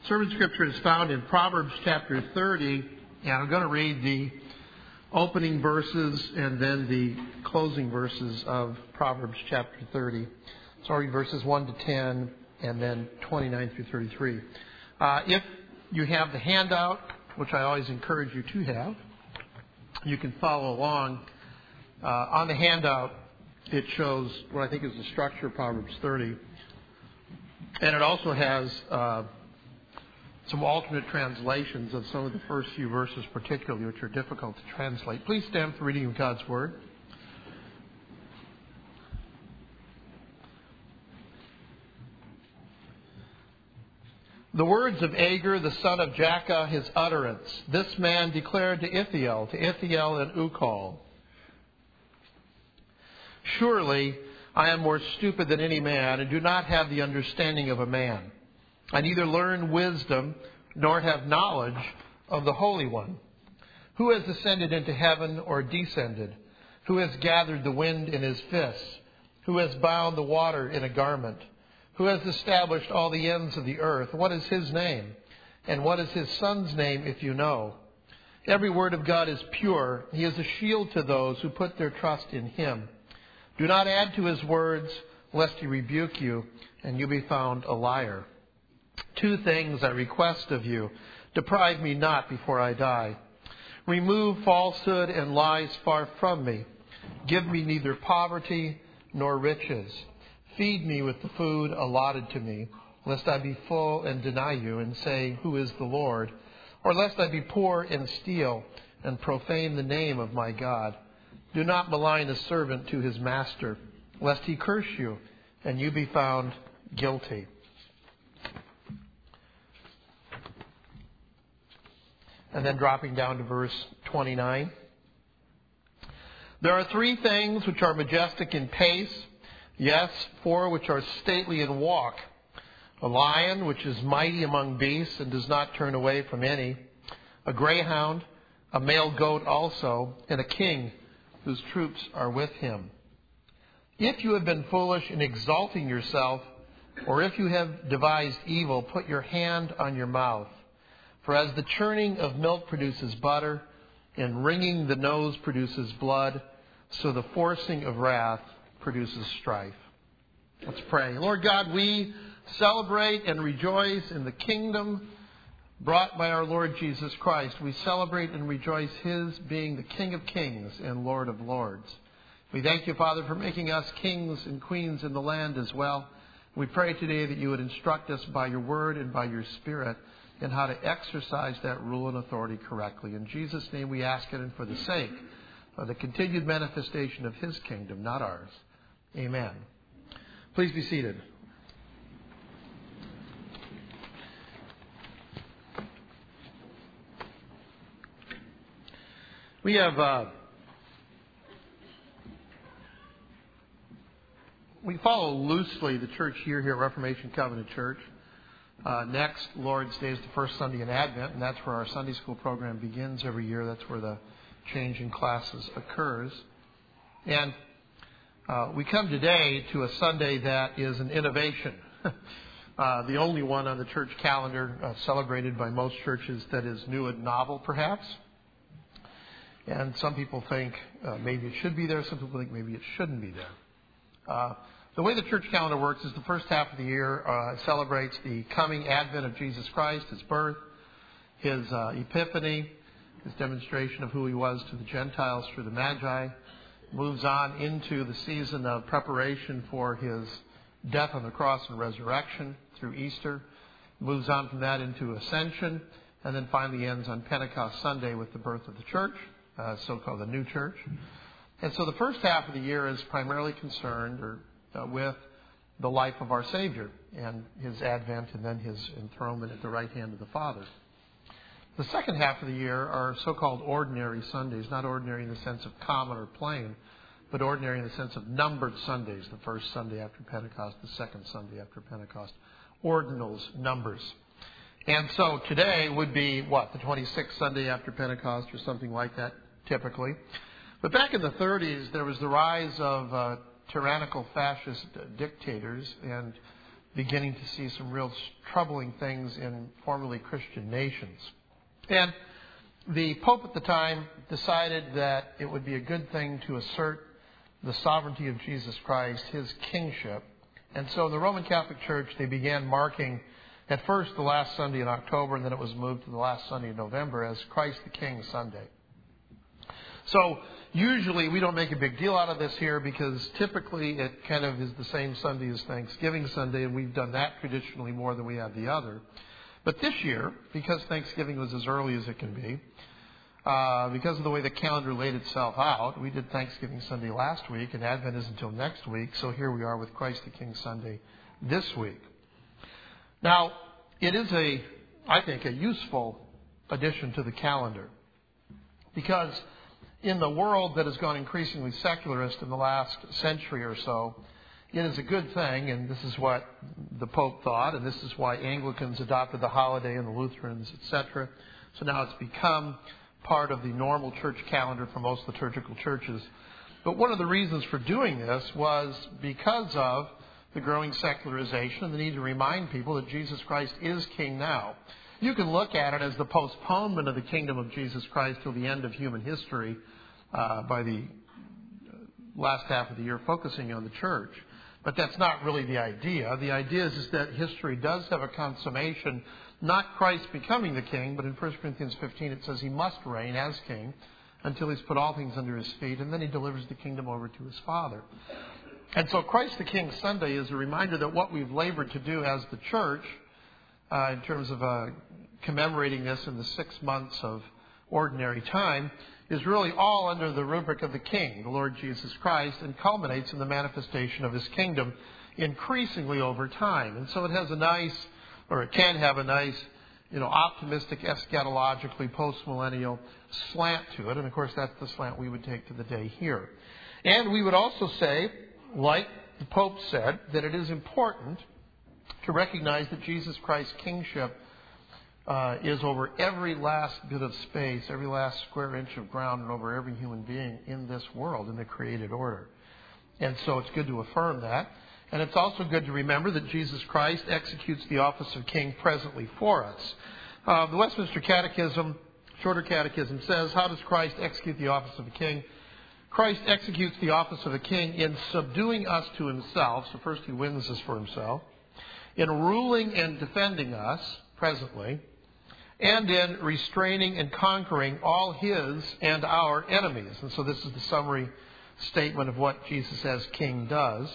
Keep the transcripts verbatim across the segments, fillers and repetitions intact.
Sermon scripture is found in Proverbs chapter thirty, and I'm going to read the opening verses and then the closing verses of Proverbs chapter thirty. So I'll read verses one to ten and then twenty-nine through thirty-three. Uh, if you have the handout, which I always encourage you to have, you can follow along. Uh, on the handout, it shows what I think is the structure of Proverbs thirty. And it also has uh, some alternate translations of some of the first few verses particularly, which are difficult to translate. Please stand for reading of God's Word. The words of Agur, the son of Jakeh, his utterance. This man declared to Ithiel, to Ithiel and Ukal, surely I am more stupid than any man, and do not have the understanding of a man. I neither learn wisdom, nor have knowledge of the Holy One. Who has ascended into heaven or descended? Who has gathered the wind in his fists? Who has bound the water in a garment? Who has established all the ends of the earth? What is his name? And what is his son's name, if you know? Every word of God is pure. He is a shield to those who put their trust in him. Do not add to his words, lest he rebuke you, and you be found a liar. Two things I request of you. Deprive me not before I die. Remove falsehood and lies far from me. Give me neither poverty nor riches. Feed me with the food allotted to me, lest I be full and deny you and say, who is the Lord? Or lest I be poor and steal and profane the name of my God. Do not malign a servant to his master, lest he curse you and you be found guilty. And then dropping down to verse twenty-nine. There are three things which are majestic in pace, yes, four which are stately in walk. A lion which is mighty among beasts and does not turn away from any. A greyhound, a male goat also, and a king whose troops are with him. If you have been foolish in exalting yourself, or if you have devised evil, put your hand on your mouth. For as the churning of milk produces butter, and wringing the nose produces blood, so the forcing of wrath produces strife. Let's pray. Lord God, we celebrate and rejoice in the kingdom brought by our Lord Jesus Christ. We celebrate and rejoice his being the King of kings and Lord of lords. We thank you, Father, for making us kings and queens in the land as well. We pray today that you would instruct us by your word and by your spirit in how to exercise that rule and authority correctly. In Jesus' name we ask it, and for the sake of the continued manifestation of his kingdom, not ours. Amen. Please be seated. We have uh, we follow loosely the church year here at Reformation Covenant Church. Uh, next Lord's Day is the first Sunday in Advent, and that's where our Sunday school program begins every year. That's where the change in classes occurs. And uh, we come today to a Sunday that is an innovation. uh, the only one on the church calendar uh, celebrated by most churches that is new and novel, perhaps. And some people think uh, maybe it should be there. Some people think maybe it shouldn't be there. Uh, the way the church calendar works is the first half of the year uh, celebrates the coming advent of Jesus Christ, his birth, his uh, epiphany, his demonstration of who he was to the Gentiles through the Magi, moves on into the season of preparation for his death on the cross and resurrection through Easter, moves on from that into Ascension, and then finally ends on Pentecost Sunday with the birth of the church, uh, so-called the new church. And so the first half of the year is primarily concerned or uh, with the life of our Savior and his advent and then his enthronement at the right hand of the Father. The second half of the year are so-called ordinary Sundays, not ordinary in the sense of common or plain, but ordinary in the sense of numbered Sundays, the first Sunday after Pentecost, the second Sunday after Pentecost. Ordinals, numbers. And so today would be, what, the twenty-sixth Sunday after Pentecost or something like that, typically. But back in the thirties, there was the rise of uh, tyrannical fascist dictators, and beginning to see some real troubling things in formerly Christian nations. And the Pope at the time decided that it would be a good thing to assert the sovereignty of Jesus Christ, his kingship. And so in the Roman Catholic Church, they began marking at first the last Sunday in October, and then it was moved to the last Sunday in November as Christ the King Sunday. So usually we don't make a big deal out of this here because typically it kind of is the same Sunday as Thanksgiving Sunday, and we've done that traditionally more than we have the other. But this year, because Thanksgiving was as early as it can be, uh, because of the way the calendar laid itself out, we did Thanksgiving Sunday last week, and Advent is until next week, so here we are with Christ the King Sunday this week. Now, it is a, I think, a useful addition to the calendar because in the world that has gone increasingly secularist in the last century or so, it is a good thing, and this is what the Pope thought, and this is why Anglicans adopted the holiday and the Lutherans, et cetera. So now it's become part of the normal church calendar for most liturgical churches. But one of the reasons for doing this was because of the growing secularization and the need to remind people that Jesus Christ is King now. You can look at it as the postponement of the kingdom of Jesus Christ till the end of human history uh, by the last half of the year focusing on the church. But that's not really the idea. The idea is, is that history does have a consummation, not Christ becoming the king, but in First Corinthians fifteen it says he must reign as king until he's put all things under his feet, and then he delivers the kingdom over to his Father. And so Christ the King Sunday is a reminder that what we've labored to do as the church, uh, in terms of uh, commemorating this in the six months of ordinary time, is really all under the rubric of the King, the Lord Jesus Christ, and culminates in the manifestation of his kingdom increasingly over time. And so it has a nice, or it can have a nice, you know, optimistic, eschatologically, post-millennial slant to it. And of course, that's the slant we would take to the day here. And we would also say, like the Pope said, that it is important to recognize that Jesus Christ's kingship uh, is over every last bit of space, every last square inch of ground, and over every human being in this world, in the created order. And so it's good to affirm that. And it's also good to remember that Jesus Christ executes the office of king presently for us. Uh, the Westminster Catechism, Shorter Catechism, says, how does Christ execute the office of a king? Christ executes the office of a king in subduing us to himself. So first he wins us for himself. In ruling and defending us, presently. And in restraining and conquering all his and our enemies. And so this is the summary statement of what Jesus as king does.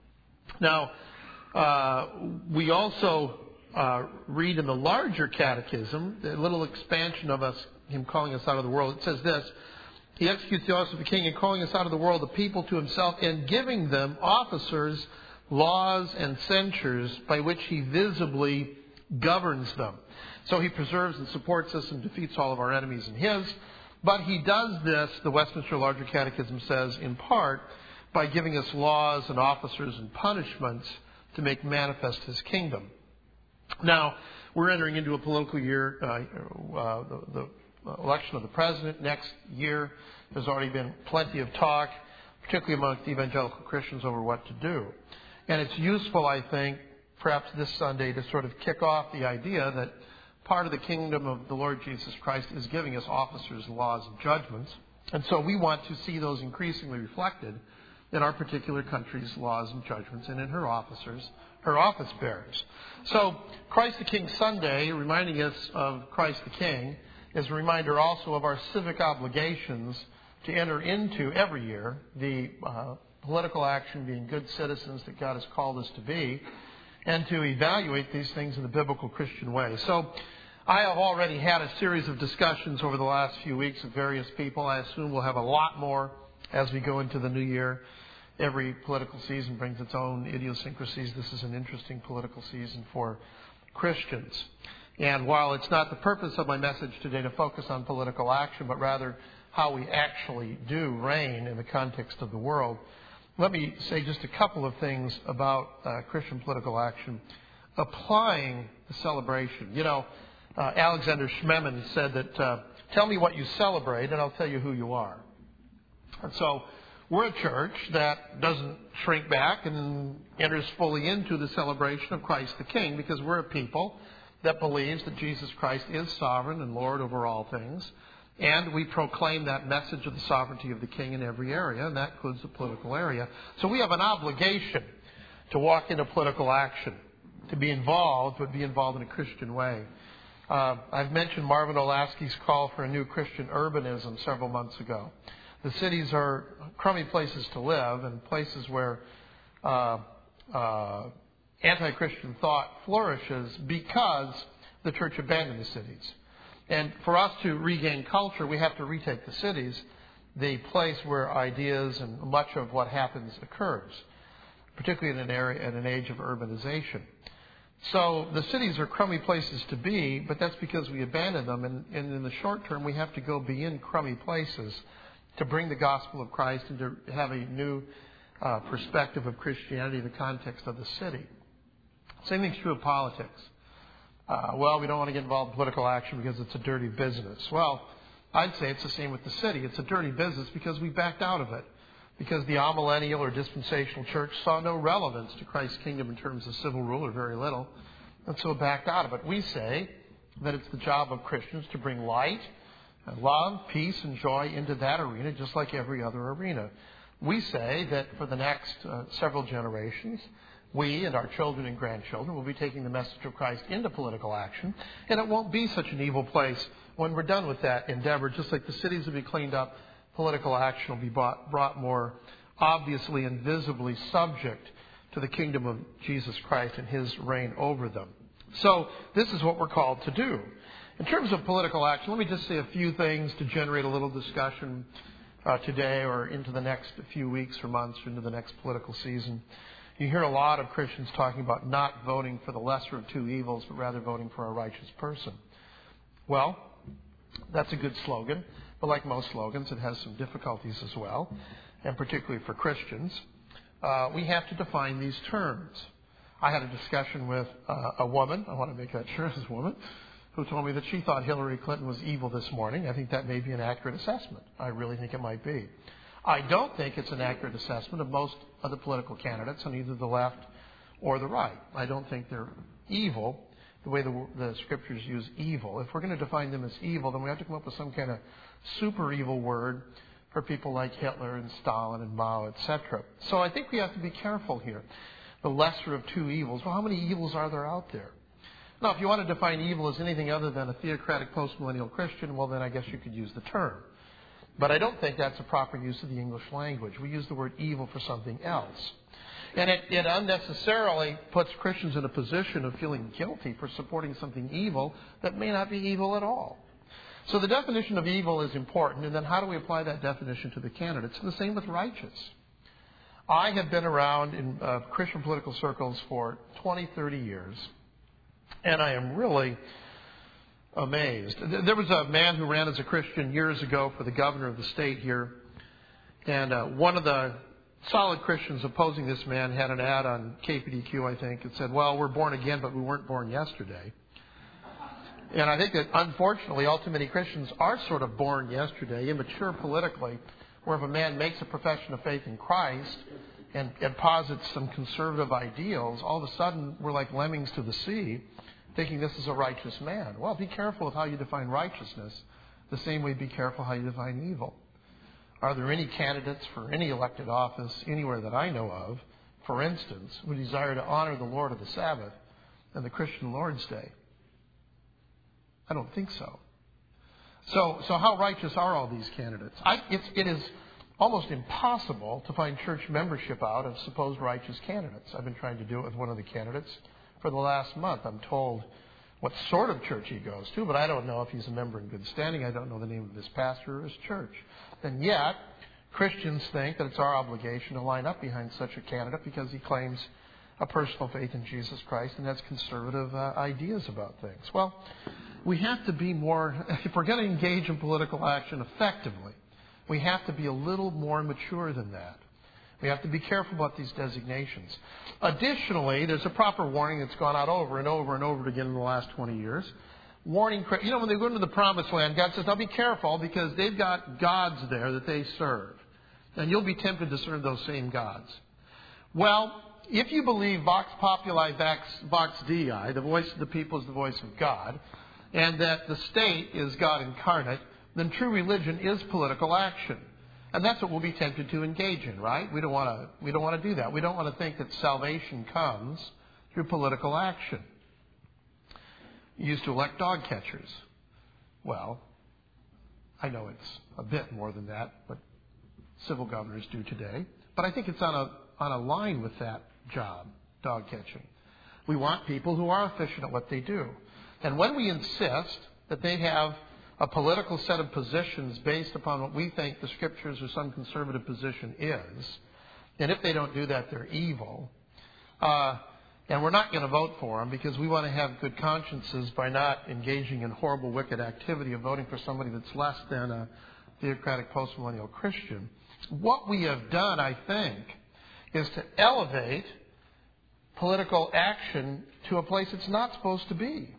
Now, uh, we also uh, read in the larger catechism, a little expansion of us, him calling us out of the world. It says this, he executes the office of a king in calling us out of the world, the people to himself, and giving them officers, laws, and censures by which he visibly governs them. So he preserves and supports us and defeats all of our enemies in his. But he does this, the Westminster Larger Catechism says, in part by giving us laws and officers and punishments to make manifest his kingdom. Now, we're entering into a political year, uh, uh, the, the election of the president next year. There's already been plenty of talk, particularly amongst evangelical Christians, over what to do. And it's useful, I think, perhaps this Sunday to sort of kick off the idea that part of the kingdom of the Lord Jesus Christ is giving us officers, laws, and judgments. And so we want to see those increasingly reflected in our particular country's laws and judgments and in her officers, her office bearers. So Christ the King Sunday, reminding us of Christ the King, is a reminder also of our civic obligations to enter into every year the uh, political action, being good citizens that God has called us to be, and to evaluate these things in the biblical Christian way. So I have already had a series of discussions over the last few weeks with various people. I assume we'll have a lot more as we go into the new year. Every political season brings its own idiosyncrasies. This is an interesting political season for Christians. And while it's not the purpose of my message today to focus on political action, but rather how we actually do reign in the context of the world, let me say just a couple of things about uh, Christian political action applying the celebration. You know, uh, Alexander Schmemann said that, uh, tell me what you celebrate and I'll tell you who you are. And so We're a church that doesn't shrink back and enters fully into the celebration of Christ the King, because we're a people that believes that Jesus Christ is sovereign and Lord over all things. And we proclaim that message of the sovereignty of the King in every area, and that includes the political area. So we have an obligation to walk into political action, to be involved, but be involved in a Christian way. Uh, I've mentioned Marvin Olasky's call for a new Christian urbanism several months ago. The cities are crummy places to live and places where uh, uh, anti-Christian thought flourishes because the church abandoned the cities. And for us to regain culture, we have to retake the cities, the place where ideas and much of what happens occurs, particularly in an area, in an age of urbanization. So the cities are crummy places to be, but that's because we abandoned them. And, and in the short term, we have to go be in crummy places to bring the gospel of Christ and to have a new uh, perspective of Christianity in the context of the city. Same thing's true of politics. Uh, well, we don't want to get involved in political action because it's a dirty business. Well, I'd say it's the same with the city. It's a dirty business because we backed out of it. Because the amillennial or dispensational church saw no relevance to Christ's kingdom in terms of civil rule, or very little, and so backed out of it. We say that it's the job of Christians to bring light, and love, peace, and joy into that arena, just like every other arena. We say that for the next uh, several generations, we and our children and grandchildren will be taking the message of Christ into political action, and it won't be such an evil place when we're done with that endeavor. Just like the cities will be cleaned up, political action will be brought, brought more obviously and visibly subject to the kingdom of Jesus Christ and his reign over them. So this is what we're called to do. In terms of political action, let me just say a few things to generate a little discussion uh, today or into the next few weeks or months or into the next political season. You hear a lot of Christians talking about not voting for the lesser of two evils, but rather voting for a righteous person. Well, that's a good slogan, but like most slogans, it has some difficulties as well, and particularly for Christians. Uh, we have to define these terms. I had a discussion with uh, a woman, I want to make that sure it's a woman, who told me that she thought Hillary Clinton was evil this morning. I think that may be an accurate assessment. I really think it might be. I don't think it's an accurate assessment of most of the political candidates on either the left or the right. I don't think they're evil the way the, the scriptures use evil. If we're going to define them as evil, then we have to come up with some kind of super evil word for people like Hitler and Stalin and Mao, et cetera. So I think we have to be careful here. The lesser of two evils. Well, how many evils are there out there? Now, if you want to define evil as anything other than a theocratic postmillennial Christian, well, then I guess you could use the term. But I don't think that's a proper use of the English language. We use the word evil for something else. And it, it unnecessarily puts Christians in a position of feeling guilty for supporting something evil that may not be evil at all. So the definition of evil is important, and then how do we apply that definition to the candidates? And the same with righteous. I have been around in uh, Christian political circles for twenty, thirty years, and I am really amazed. There was a man who ran as a Christian years ago for the governor of the state here, and uh, one of the solid Christians opposing this man had an ad on K P D Q, I think, that said, well, we're born again, but we weren't born yesterday. And I think that, unfortunately, all too many Christians are sort of born yesterday, immature politically, where if a man makes a profession of faith in Christ and, and posits some conservative ideals, all of a sudden we're like lemmings to the sea, thinking this is a righteous man. Well, be careful with how you define righteousness. The same way, be careful how you define evil. Are there any candidates for any elected office anywhere that I know of, for instance, who desire to honor the Lord of the Sabbath and the Christian Lord's Day? I don't think so. So, so how righteous are all these candidates? I, it's, it is almost impossible to find church membership out of supposed righteous candidates. I've been trying to do it with one of the candidates for the last month. I'm told what sort of church he goes to, but I don't know if he's a member in good standing. I don't know the name of his pastor or his church. And yet, Christians think that it's our obligation to line up behind such a candidate because he claims a personal faith in Jesus Christ and has conservative uh, ideas about things. Well, we have to be more, if we're going to engage in political action effectively, we have to be a little more mature than that. We have to be careful about these designations. Additionally, there's a proper warning that's gone out over and over and over again in the last twenty years. Warning, you know, when they go into the promised land, God says, now be careful because they've got gods there that they serve. And you'll be tempted to serve those same gods. Well, if you believe Vox Populi, Vox, Vox Dei, the voice of the people is the voice of God, and that the state is God incarnate, then true religion is political action. And that's what we'll be tempted to engage in, right? We don't want to, we don't want to do that. We don't want to think that salvation comes through political action. You used to elect dog catchers. Well, I know it's a bit more than that, but civil governors do today. But I think it's on a on a line with that job, dog catching. We want people who are efficient at what they do. And when we insist that they have a political set of positions based upon what we think the Scriptures or some conservative position is, and if they don't do that, they're evil, uh, and we're not going to vote for them because we want to have good consciences by not engaging in horrible, wicked activity of voting for somebody that's less than a theocratic postmillennial Christian. What we have done, I think, is to elevate political action to a place it's not supposed to be.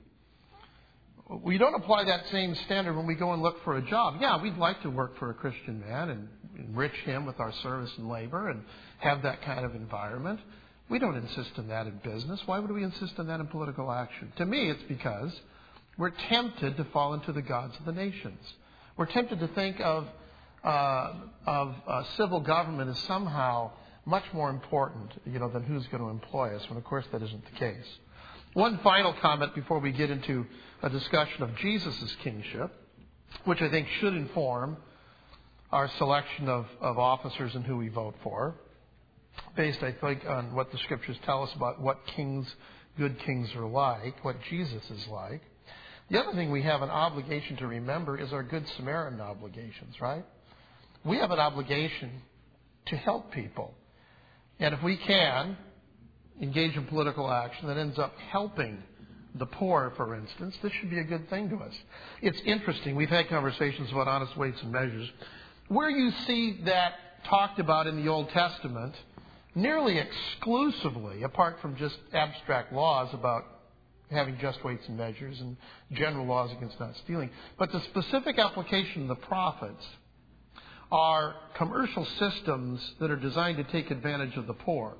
We don't apply that same standard when we go and look for a job. Yeah, we'd like to work for a Christian man and enrich him with our service and labor and have that kind of environment. We don't insist on that in business. Why would we insist on that in political action? To me, it's because we're tempted to fall into the gods of the nations. We're tempted to think of uh, of uh, civil government as somehow much more important, you know, than who's going to employ us, when of course that isn't the case. One final comment before we get into a discussion of Jesus' kingship, which I think should inform our selection of, of officers and who we vote for, based, I think, on what the Scriptures tell us about what kings, good kings are like, what Jesus is like. The other thing we have an obligation to remember is our Good Samaritan obligations, right? We have an obligation to help people. And if we can engage in political action that ends up helping the poor, for instance, this should be a good thing to us. It's interesting. We've had conversations about honest weights and measures. Where you see that talked about in the Old Testament, nearly exclusively, apart from just abstract laws about having just weights and measures and general laws against not stealing, but the specific application of the prophets are commercial systems that are designed to take advantage of the poor.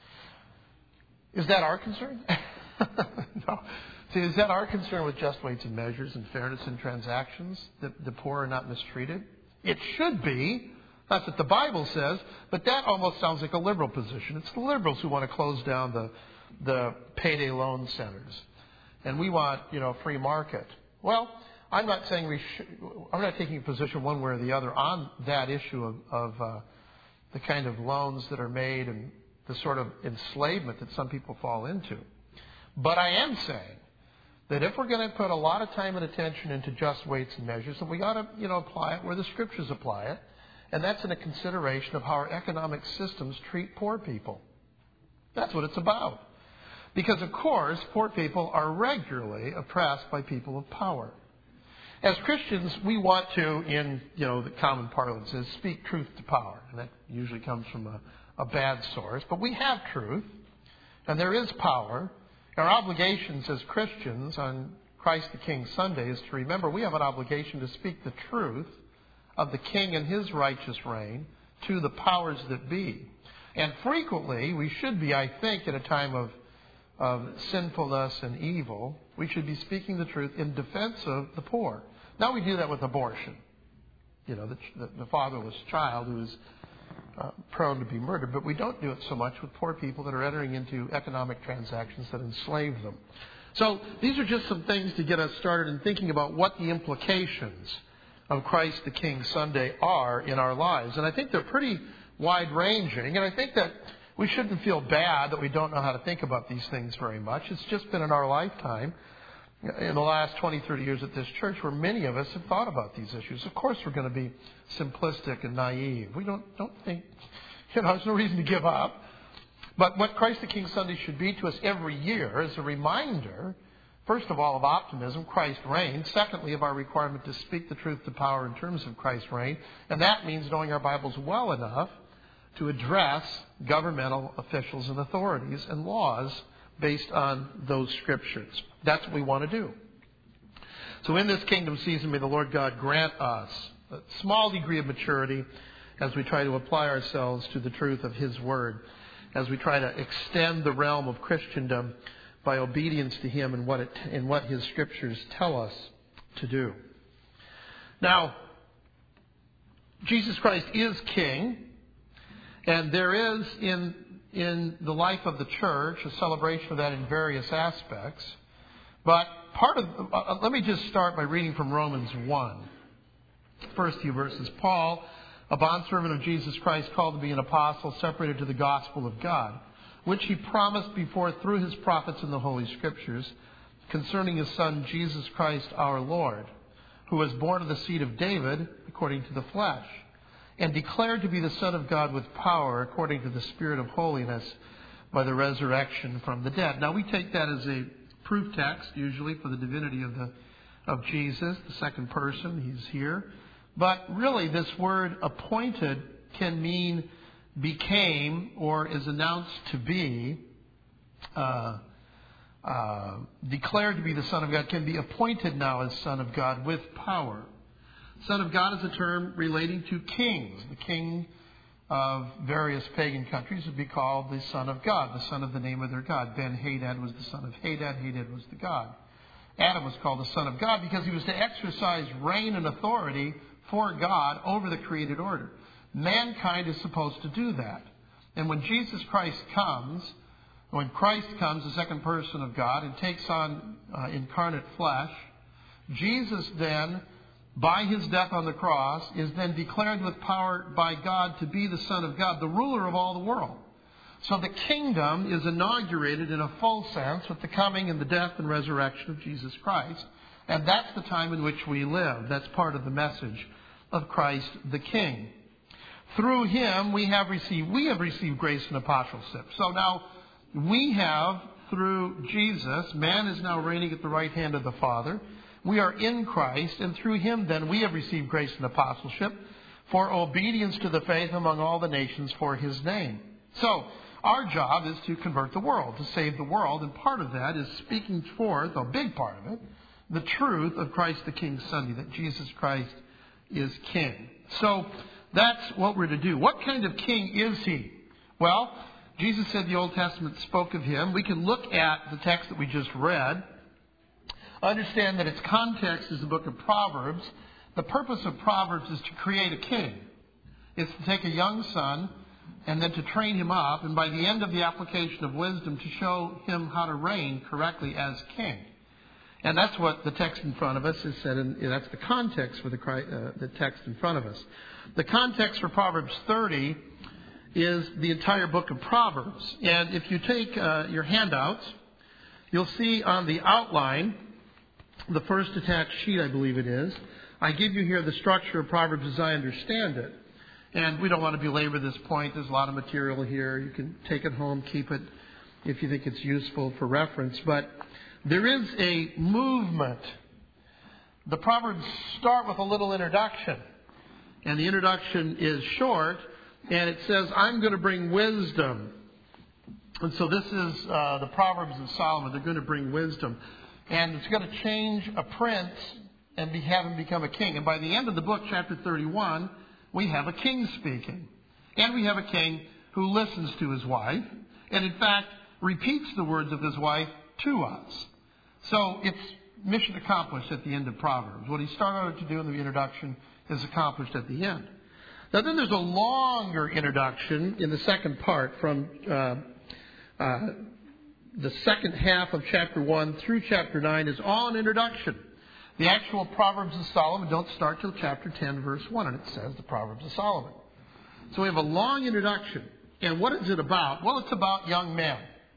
Is that our concern? No. See, is that our concern with just weights and measures and fairness in transactions, that the poor are not mistreated? It should be. That's what the Bible says, but that almost sounds like a liberal position. It's the liberals who want to close down the the payday loan centers, and we want, you know, free market. Well, I'm not saying we should, I'm not taking a position one way or the other on that issue of, of uh, the kind of loans that are made and the sort of enslavement that some people fall into. But I am saying that if we're going to put a lot of time and attention into just weights and measures, then we ought to, you know, apply it where the Scriptures apply it. And that's in a consideration of how our economic systems treat poor people. That's what it's about. Because, of course, poor people are regularly oppressed by people of power. As Christians, we want to, in, you know, the common parlance, is speak truth to power. And that usually comes from a, a bad source. But we have truth, and there is power. Our obligations as Christians on Christ the King Sunday is to remember we have an obligation to speak the truth of the King and His righteous reign to the powers that be. And frequently, we should be, I think, in a time of, of sinfulness and evil, we should be speaking the truth in defense of the poor. Now we do that with abortion. You know, the, the, the fatherless child who is uh, prone to be murdered. But we don't do it so much with poor people that are entering into economic transactions that enslave them. So these are just some things to get us started in thinking about what the implications of Christ the King Sunday are in our lives. And I think they're pretty wide-ranging. And I think that we shouldn't feel bad that we don't know how to think about these things very much. It's just been in our lifetime, in the last twenty, thirty years at this church, where many of us have thought about these issues. Of course we're going to be simplistic and naive. We don't, don't think, you know, there's no reason to give up. But what Christ the King Sunday should be to us every year is a reminder, first of all, of optimism, Christ reigns. Secondly, of our requirement to speak the truth to power in terms of Christ's reign. And that means knowing our Bibles well enough to address governmental officials and authorities and laws based on those Scriptures. That's what we want to do. So in this kingdom season, may the Lord God grant us a small degree of maturity as we try to apply ourselves to the truth of His Word, as we try to extend the realm of Christendom by obedience to Him and what it, and what His Scriptures tell us to do. Now, Jesus Christ is King, and there is in in the life of the church a celebration of that in various aspects. But part of uh, let me just start by reading from Romans one. First few verses. Paul, a bondservant of Jesus Christ, called to be an apostle, separated to the gospel of God, which He promised before through His prophets in the Holy Scriptures, concerning His Son Jesus Christ our Lord, who was born of the seed of David according to the flesh, and declared to be the Son of God with power according to the Spirit of holiness by the resurrection from the dead. Now we take that as a proof text usually for the divinity of the of Jesus, the second person. He's here. But really this word appointed can mean became or is announced to be, uh, uh, declared to be the Son of God, can be appointed now as Son of God with power. Son of God is a term relating to kings. The king of various pagan countries would be called the Son of God, the son of the name of their God. Ben-Hadad was the son of Hadad. Hadad was the God. Adam was called the Son of God because he was to exercise reign and authority for God over the created order. Mankind is supposed to do that. And when Jesus Christ comes, when Christ comes, the second person of God, and takes on uh, incarnate flesh, Jesus then, by His death on the cross, is then declared with power by God to be the Son of God, the ruler of all the world. So the kingdom is inaugurated in a full sense with the coming and the death and resurrection of Jesus Christ. And that's the time in which we live. That's part of the message of Christ the King. Through Him we have received we have received grace and apostleship. So now we have, through Jesus, man is now reigning at the right hand of the Father. We are in Christ, and through Him then we have received grace and apostleship for obedience to the faith among all the nations for His name. So our job is to convert the world, to save the world, and part of that is speaking forth, a big part of it, the truth of Christ the King Sunday, that Jesus Christ is King. So that's what we're to do. What kind of king is He? Well, Jesus said the Old Testament spoke of Him. We can look at the text that we just read, understand that its context is the book of Proverbs. The purpose of Proverbs is to create a king. It's to take a young son and then to train him up, and by the end of the application of wisdom, to show him how to reign correctly as king. And that's what the text in front of us is said, and that's the context for the, uh, the text in front of us. The context for Proverbs thirty is the entire book of Proverbs. And if you take uh, your handouts, you'll see on the outline, the first attached sheet, I believe it is, I give you here the structure of Proverbs as I understand it. And we don't want to belabor this point. There's a lot of material here. You can take it home, keep it if you think it's useful for reference. But there is a movement. The Proverbs start with a little introduction. And the introduction is short. And it says, I'm going to bring wisdom. And so this is uh, the Proverbs of Solomon. They're going to bring wisdom. And it's going to change a prince and be, have him become a king. And by the end of the book, chapter thirty-one, we have a king speaking. And we have a king who listens to his wife. And in fact, repeats the words of his wife to us. So it's mission accomplished at the end of Proverbs. What he started to do in the introduction is accomplished at the end. Now then there's a longer introduction in the second part from uh, uh, the second half of chapter one through chapter nine is all an introduction. The actual Proverbs of Solomon don't start till chapter ten, verse one, and it says the Proverbs of Solomon. So we have a long introduction. And what is it about? Well, it's about young men.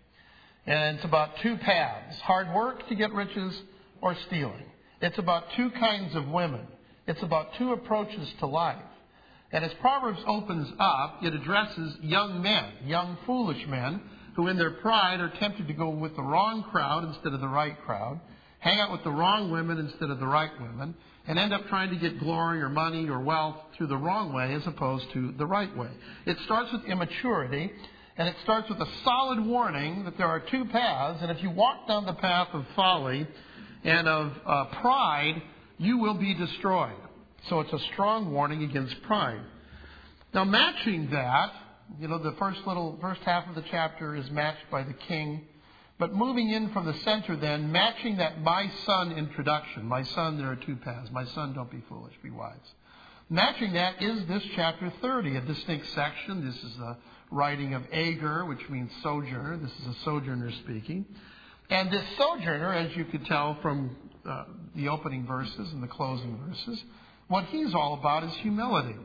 And it's about two paths, hard work to get riches or stealing. It's about two kinds of women. It's about two approaches to life. And as Proverbs opens up, it addresses young men, young foolish men, who in their pride are tempted to go with the wrong crowd instead of the right crowd, hang out with the wrong women instead of the right women, and end up trying to get glory or money or wealth through the wrong way as opposed to the right way. It starts with immaturity, and it starts with a solid warning that there are two paths, and if you walk down the path of folly and of uh, pride, you will be destroyed. So it's a strong warning against pride. Now, matching that, you know, the first little, first half of the chapter is matched by the king. But moving in from the center then, matching that my son introduction. My son, there are two paths. My son, don't be foolish, be wise. Matching that is this chapter thirty, a distinct section. This is the writing of Agur, which means sojourner. This is a sojourner speaking. And this sojourner, as you could tell from uh, the opening verses and the closing verses, what he's all about is humility.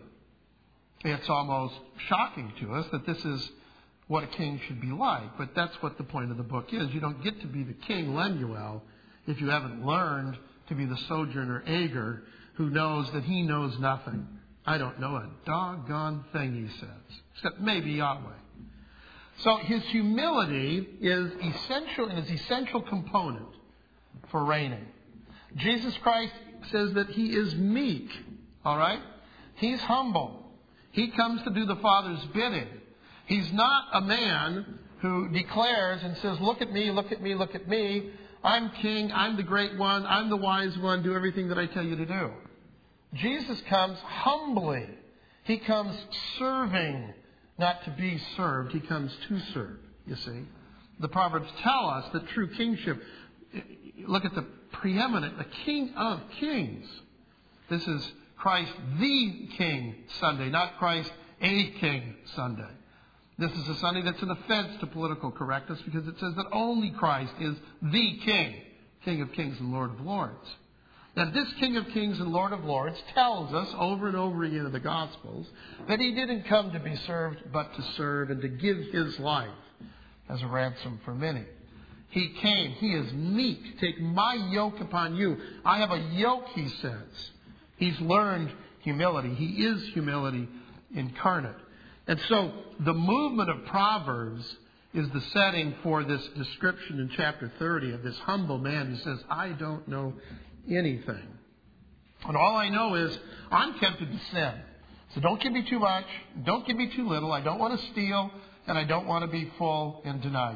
It's almost shocking to us that this is what a king should be like, but that's what the point of the book is. You don't get to be the king, Lemuel, if you haven't learned to be the sojourner Agur, who knows that he knows nothing. I don't know a doggone thing, he says, except maybe Yahweh. So his humility is essential, is essential component for reigning. Jesus Christ says that he is meek, all right? He's humble. He comes to do the Father's bidding. He's not a man who declares and says, look at me, look at me, look at me. I'm king, I'm the great one, I'm the wise one, do everything that I tell you to do. Jesus comes humbly. He comes serving, not to be served. He comes to serve, you see. The Proverbs tell us that true kingship, look at the preeminent, the King of Kings. This is Christ the King Sunday, not Christ a King Sunday. This is a Sunday that's an offense to political correctness because it says that only Christ is the King, King of Kings and Lord of Lords. Now, this King of Kings and Lord of Lords tells us over and over again in the Gospels that he didn't come to be served, but to serve and to give his life as a ransom for many. He came. He is meek. Take my yoke upon you. I have a yoke, he says. He's learned humility. He is humility incarnate. And so the movement of Proverbs is the setting for this description in chapter thirty of this humble man who says, I don't know anything. And all I know is I'm tempted to sin. So don't give me too much. Don't give me too little. I don't want to steal, and I don't want to be full and deny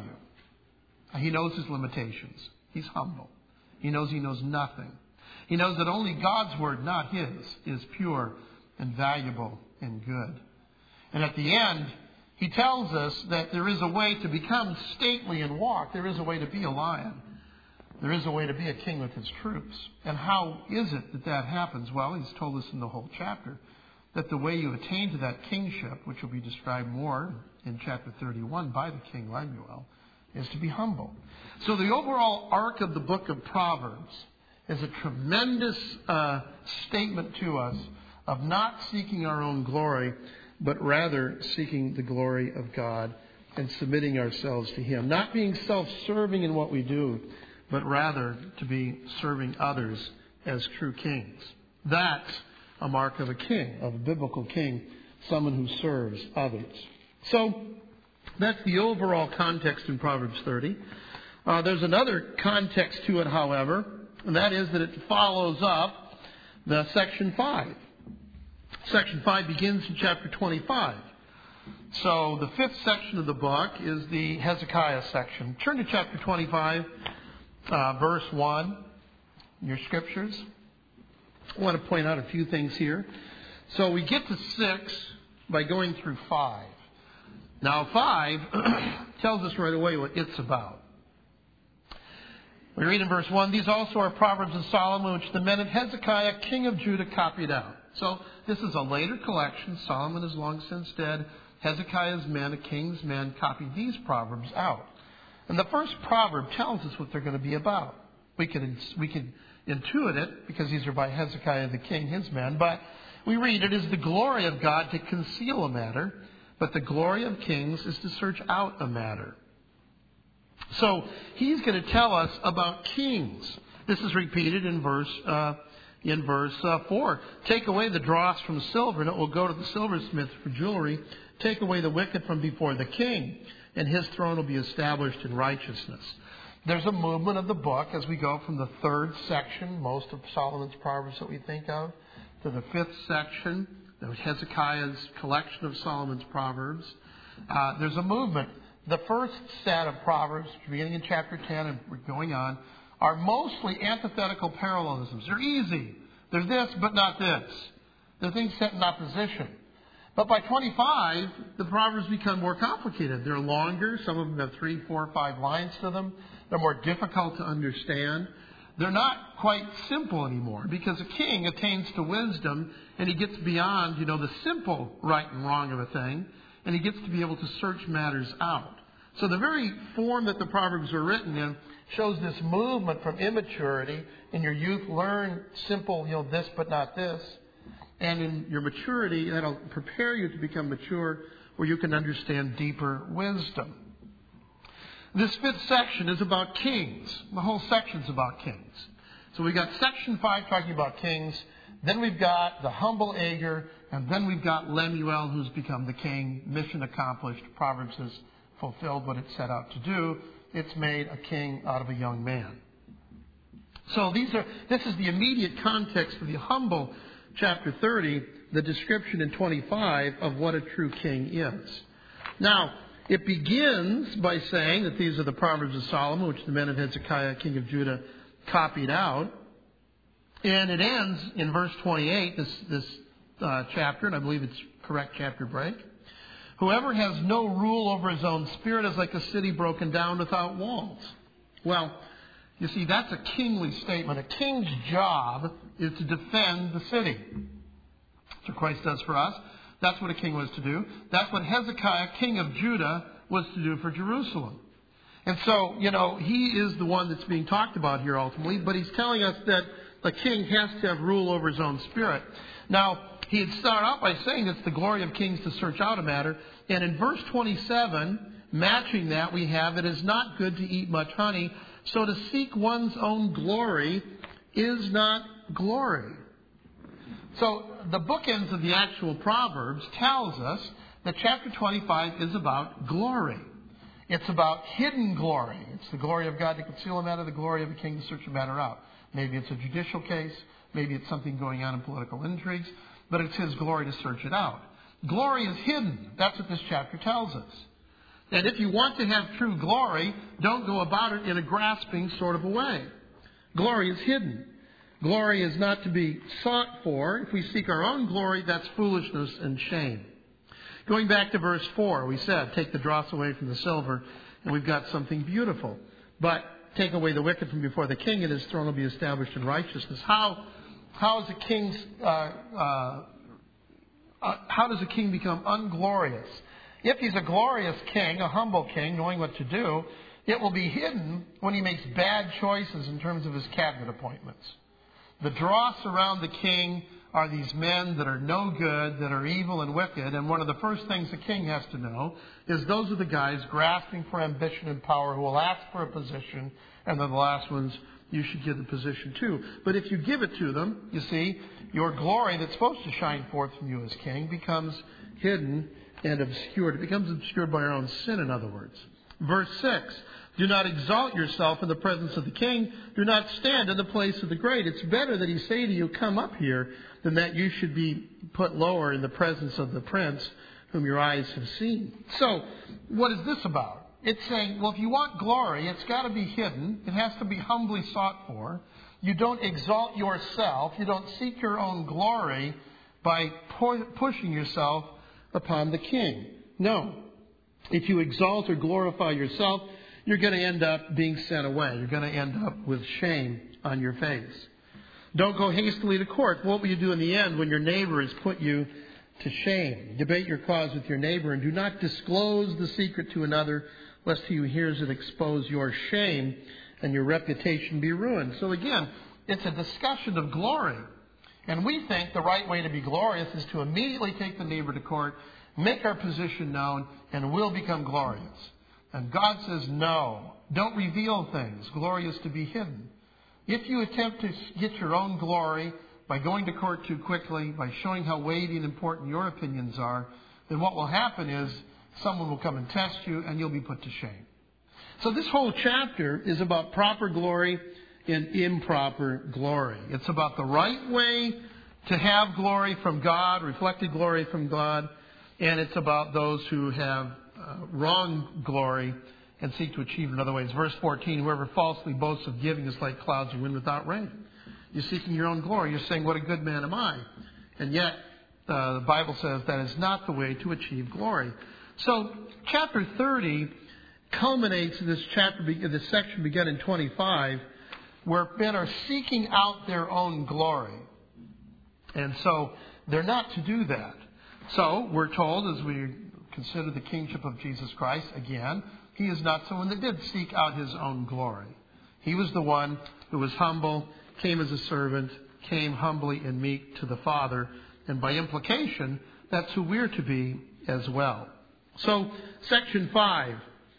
you. He knows his limitations. He's humble. He knows he knows nothing. He knows that only God's word, not his, is pure and valuable and good. And at the end, he tells us that there is a way to become stately and walk. There is a way to be a lion. There is a way to be a king with his troops. And how is it that that happens? Well, he's told us in the whole chapter that the way you attain to that kingship, which will be described more in chapter thirty-one by the king Lemuel, is to be humble. So the overall arc of the book of Proverbs is a tremendous uh, statement to us of not seeking our own glory, but rather seeking the glory of God and submitting ourselves to him. Not being self-serving in what we do, but rather to be serving others as true kings. That's a mark of a king, of a biblical king, someone who serves others. So that's the overall context in Proverbs thirty. Uh, there's another context to it, however, and that is that it follows up the section five. Section five begins in chapter twenty-five. So the fifth section of the book is the Hezekiah section. Turn to chapter twenty-five, uh, verse one, in your scriptures. I want to point out a few things here. So we get to six by going through five. Now five tells us right away what it's about. We read in verse one, these also are Proverbs of Solomon, which the men of Hezekiah, king of Judah, copied out. So this is a later collection. Solomon is long since dead. Hezekiah's men, a king's men, copied these Proverbs out. And the first proverb tells us what they're going to be about. We can, we can intuit it because these are by Hezekiah the king, his men. But we read, it is the glory of God to conceal a matter, but the glory of kings is to search out a matter. So he's going to tell us about kings. This is repeated in verse uh, in verse uh, four. Take away the dross from silver, and it will go to the silversmith for jewelry. Take away the wicked from before the king, and his throne will be established in righteousness. There's a movement of the book as we go from the third section, most of Solomon's Proverbs that we think of, to the fifth section, Hezekiah's collection of Solomon's Proverbs. Uh, there's a movement. The first set of Proverbs, beginning in chapter ten and going on, are mostly antithetical parallelisms. They're easy. They're this, but not this. They're things set in opposition. But by twenty-five, the Proverbs become more complicated. They're longer. Some of them have three, four, five lines to them. They're more difficult to understand. They're not quite simple anymore because a king attains to wisdom and he gets beyond, you know, the simple right and wrong of a thing, and he gets to be able to search matters out. So the very form that the Proverbs are written in shows this movement from immaturity. In your youth, learn simple, you know, this but not this. And in your maturity, that'll prepare you to become mature where you can understand deeper wisdom. This fifth section is about kings. The whole section's about kings. So we've got section five talking about kings. Then we've got the humble Agur. And then we've got Lemuel, who's become the king. Mission accomplished. Proverbs has fulfilled what it set out to do. It's made a king out of a young man. So these are. This is the immediate context of the humble chapter thirty, the description in twenty-five of what a true king is. Now, it begins by saying that these are the Proverbs of Solomon, which the men of Hezekiah, king of Judah, copied out. And it ends in verse twenty-eight, this, this uh, chapter, and I believe it's correct chapter break. Whoever has no rule over his own spirit is like a city broken down without walls. Well, you see, that's a kingly statement. A king's job is to defend the city. That's what Christ does for us. That's what a king was to do. That's what Hezekiah, king of Judah, was to do for Jerusalem. And so, you know, he is the one that's being talked about here ultimately, but he's telling us that the king has to have rule over his own spirit. Now, he'd start out by saying it's the glory of kings to search out a matter. And in verse twenty-seven, matching that, we have, it is not good to eat much honey, so to seek one's own glory is not glory. So the bookends of the actual Proverbs tells us that chapter twenty-five is about glory. It's about hidden glory. It's the glory of God to conceal a matter, the glory of a king to search a matter out. Maybe it's a judicial case. Maybe it's something going on in political intrigues. But it's his glory to search it out. Glory is hidden. That's what this chapter tells us. And if you want to have true glory, don't go about it in a grasping sort of a way. Glory is hidden. Glory is not to be sought for. If we seek our own glory, that's foolishness and shame. Going back to verse four, we said, take the dross away from the silver, and we've got something beautiful. But take away the wicked from before the king, and his throne will be established in righteousness. How, how is a king's, uh, uh, uh, how does a king become unglorious? If he's a glorious king, a humble king, knowing what to do, it will be hidden when he makes bad choices in terms of his cabinet appointments. The dross around the king are these men that are no good, that are evil and wicked. And one of the first things a king has to know is those are the guys grasping for ambition and power who will ask for a position. And then the last ones you should give the position to. But if you give it to them, you see, your glory that's supposed to shine forth from you as king becomes hidden and obscured. It becomes obscured by our own sin, in other words. Verse six, do not exalt yourself in the presence of the king. Do not stand in the place of the great. It's better that he say to you, come up here, than that you should be put lower in the presence of the prince whom your eyes have seen. So, what is this about? It's saying, well, if you want glory, it's got to be hidden. It has to be humbly sought for. You don't exalt yourself. You don't seek your own glory by pu- pushing yourself upon the king. No. If you exalt or glorify yourself, you're going to end up being sent away. You're going to end up with shame on your face. Don't go hastily to court. What will you do in the end when your neighbor has put you to shame? Debate your cause with your neighbor, and do not disclose the secret to another, lest he who hears it expose your shame and your reputation be ruined. So again, it's a discussion of glory. And we think the right way to be glorious is to immediately take the neighbor to court, make our position known, and we'll become glorious. And God says, no, don't reveal things. Glory is to be hidden. If you attempt to get your own glory by going to court too quickly, by showing how weighty and important your opinions are, then what will happen is someone will come and test you and you'll be put to shame. So this whole chapter is about proper glory and improper glory. It's about the right way to have glory from God, reflected glory from God, and it's about those who have uh, wrong glory and seek to achieve it in other ways. Verse fourteen, whoever falsely boasts of giving is like clouds of wind without rain. You're seeking your own glory. You're saying, what a good man am I. And yet, uh, the Bible says that is not the way to achieve glory. So chapter thirty culminates in this chapter, this section begun in twenty-five, where men are seeking out their own glory. And so they're not to do that. So we're told, as we consider the kingship of Jesus Christ, again, he is not someone that did seek out his own glory. He was the one who was humble, came as a servant, came humbly and meek to the Father, and by implication, that's who we're to be as well. So section five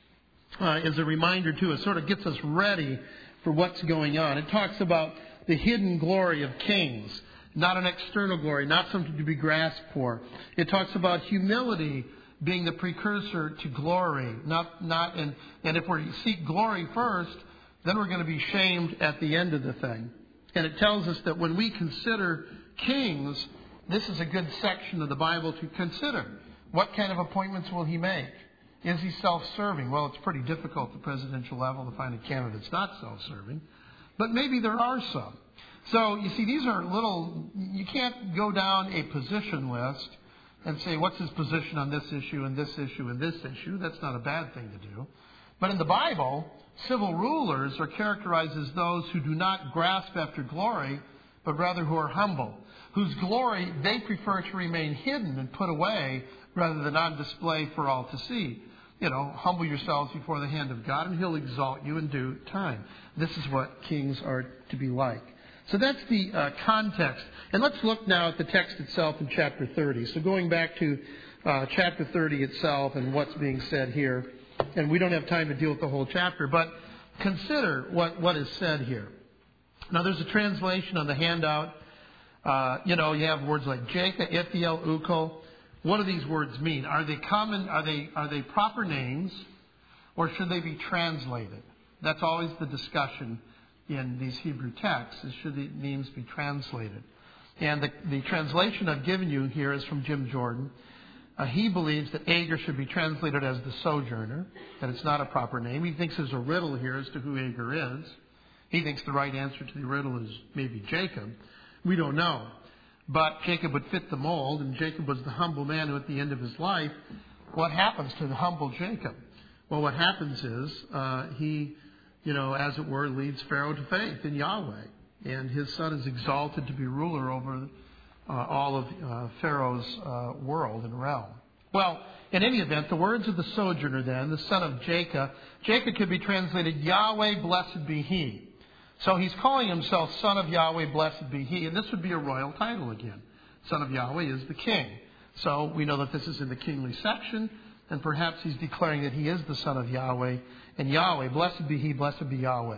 uh, is a reminder to us, sort of gets us ready for what's going on. It talks about the hidden glory of kings, not an external glory, not something to be grasped for. It talks about humility being the precursor to glory, not not and and if we seek glory first, then we're going to be shamed at the end of the thing. And it tells us that when we consider kings, this is a good section of the Bible to consider. What kind of appointments will he make? Is he self-serving? Well, it's pretty difficult at the presidential level to find a candidate that's not self-serving. But maybe there are some. So, you see, these are little, you can't go down a position list and say, what's his position on this issue and this issue and this issue? That's not a bad thing to do. But in the Bible, civil rulers are characterized as those who do not grasp after glory, but rather who are humble, whose glory they prefer to remain hidden and put away rather than on display for all to see. You know, humble yourselves before the hand of God, and he'll exalt you in due time. This is what kings are to be like. So that's the uh, context. And let's look now at the text itself in chapter thirty. So going back to uh, chapter thirty itself and what's being said here. And we don't have time to deal with the whole chapter, but consider what, what is said here. Now, there's a translation on the handout. Uh, you know, you have words like Jacob, Ithiel, Ukal. What do these words mean? Are they common? Are they are they proper names, or should they be translated? That's always the discussion in these Hebrew texts, is should the names be translated. And the, the translation I've given you here is from Jim Jordan. Uh, he believes that Agar should be translated as the sojourner, that it's not a proper name. He thinks there's a riddle here as to who Agar is. He thinks the right answer to the riddle is maybe Jacob. We don't know. But Jacob would fit the mold, and Jacob was the humble man who at the end of his life, what happens to the humble Jacob? Well, what happens is uh, he, you know, as it were, leads Pharaoh to faith in Yahweh. And his son is exalted to be ruler over uh, all of uh, Pharaoh's uh, world and realm. Well, in any event, the words of the sojourner then, the son of Jacob, Jacob could be translated, Yahweh, blessed be he. So he's calling himself son of Yahweh, blessed be he. And this would be a royal title again. Son of Yahweh is the king. So we know that this is in the kingly section. And perhaps he's declaring that he is the son of Yahweh. And Yahweh, blessed be he, blessed be Yahweh.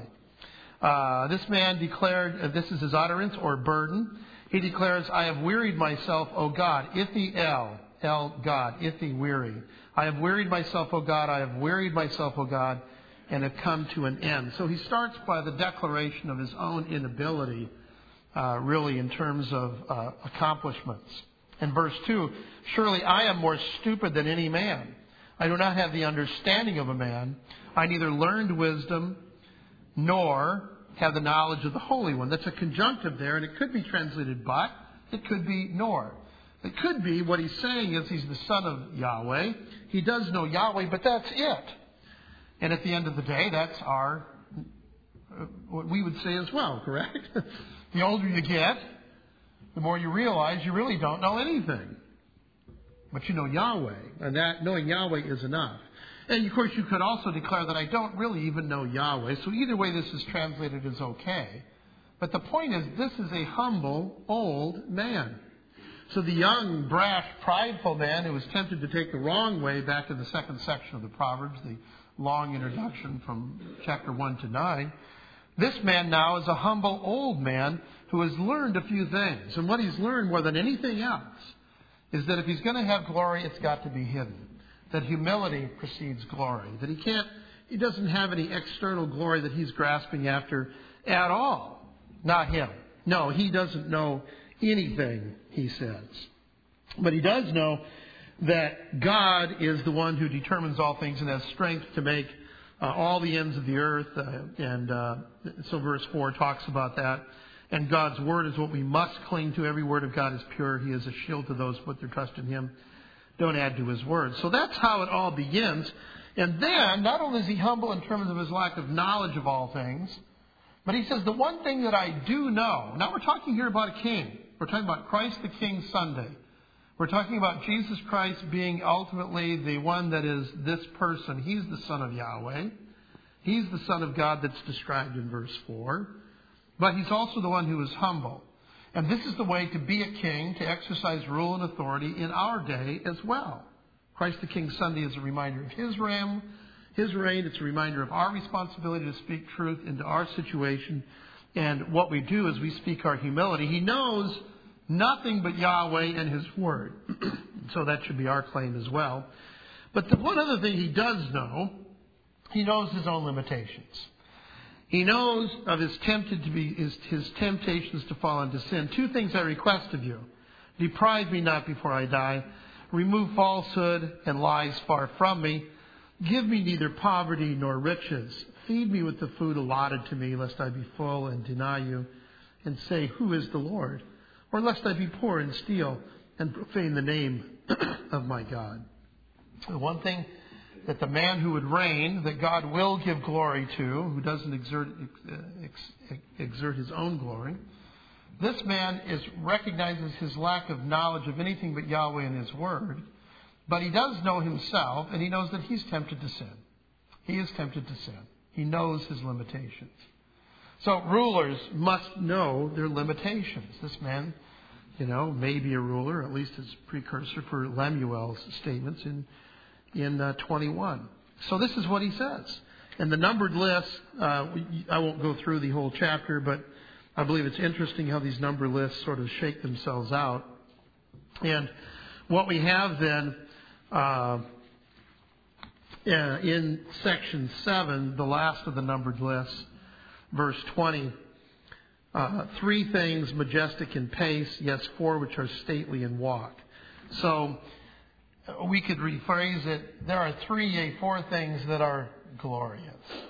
Uh, this man declared, uh, this is his utterance or burden. He declares, I have wearied myself, O God. Ithi El, El God, Ithi weary. I have wearied myself, O God. I have wearied myself, O God, and have come to an end. So he starts by the declaration of his own inability, uh, really in terms of uh, accomplishments. In verse two, surely I am more stupid than any man. I do not have the understanding of a man. I neither learned wisdom nor have the knowledge of the Holy One. That's a conjunctive there, and it could be translated but, it could be nor. It could be what he's saying is he's the son of Yahweh. He does know Yahweh, but that's it. And at the end of the day, that's our, uh, what we would say as well, correct? The older you get, the more you realize you really don't know anything. But you know Yahweh, and that knowing Yahweh is enough. And of course, you could also declare that I don't really even know Yahweh. So either way this is translated is okay. But the point is, this is a humble, old man. So the young, brash, prideful man who was tempted to take the wrong way back in the second section of the Proverbs, the long introduction from chapter one to nine, this man now is a humble old man who has learned a few things. And what he's learned more than anything else is that if he's going to have glory, it's got to be hidden. That humility precedes glory. That he can't, he doesn't have any external glory that he's grasping after at all. Not him. No, he doesn't know anything, he says. But he does know that God is the one who determines all things and has strength to make uh, all the ends of the earth. Uh, and uh, so verse four talks about that. And God's word is what we must cling to. Every word of God is pure. He is a shield to those who put their trust in him. Don't add to his word. So that's how it all begins. And then, not only is he humble in terms of his lack of knowledge of all things, but he says, the one thing that I do know. Now we're talking here about a king. We're talking about Christ the King Sunday. We're talking about Jesus Christ being ultimately the one that is this person. He's the Son of Yahweh. He's the Son of God that's described in verse four. But he's also the one who is humble. And this is the way to be a king, to exercise rule and authority in our day as well. Christ the King Sunday is a reminder of his reign. His reign. It's a reminder of our responsibility to speak truth into our situation. And what we do is we speak our humility. He knows nothing but Yahweh and his word. So that should be our claim as well. But the one other thing he does know, he knows his own limitations. He knows of his tempted to be his, his temptations to fall into sin. Two things I request of you. Deprive me not before I die. Remove falsehood and lies far from me. Give me neither poverty nor riches. Feed me with the food allotted to me, lest I be full and deny you, and say, who is the Lord? Or lest I be poor and steal and profane the name of my God. The one thing that the man who would reign, that God will give glory to, who doesn't exert, ex, exert his own glory, this man is recognizes his lack of knowledge of anything but Yahweh and his word, but he does know himself, and he knows that he's tempted to sin. He is tempted to sin. He knows his limitations. So rulers must know their limitations. This man, you know, may be a ruler, at least as precursor for Lemuel's statements in in uh, twenty-one. So this is what he says. And the numbered list, uh, I won't go through the whole chapter, but I believe it's interesting how these number lists sort of shake themselves out. And what we have then uh, in section seven, the last of the numbered lists, verse twenty, uh, three things majestic in pace, yes, four which are stately in walk. So we could rephrase it, there are three, yea, four things that are glorious.